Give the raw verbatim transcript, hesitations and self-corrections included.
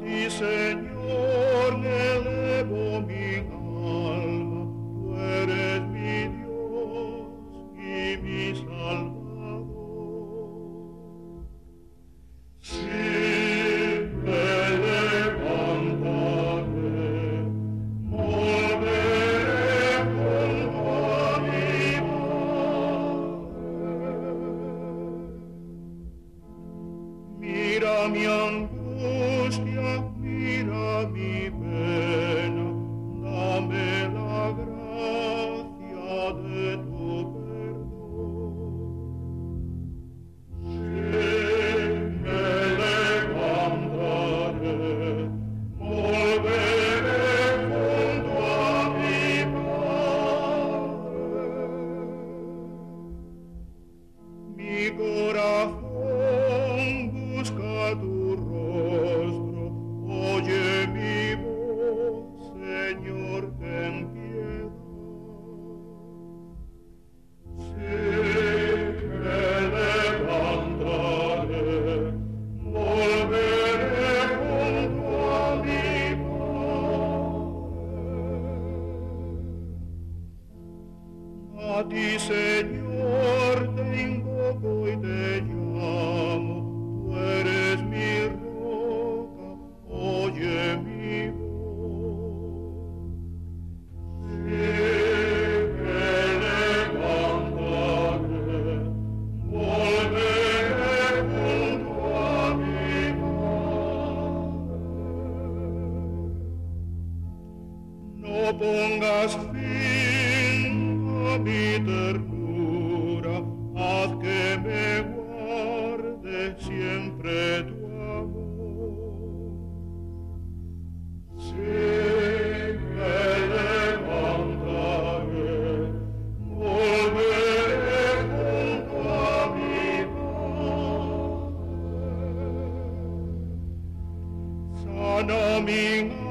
ti, Señor, le elevo mi alma, tú eres mi Dios y mi Salvador. Sí, me levantaré, volveré junto a mi madre. Mira mi angustia, mira mi pena, dame la gracia de tu perdón. Sí, me levantaré, volveré junto a mi Padre. Mi corazón busca tu rostro, oye mi voz, Señor, ten piedad. Sí, me levantaré, volveré junto a mi Padre. A ti, Señor, te invoco y te llamo, tú eres mi roca, oye mi voz. Sí, me levantaré, volveré junto a mi madre. No pongas fin a mi ternura, haz que me guarde siempre tu amor. Sí, me levantaré, volveré junto a mi Padre. Sana mi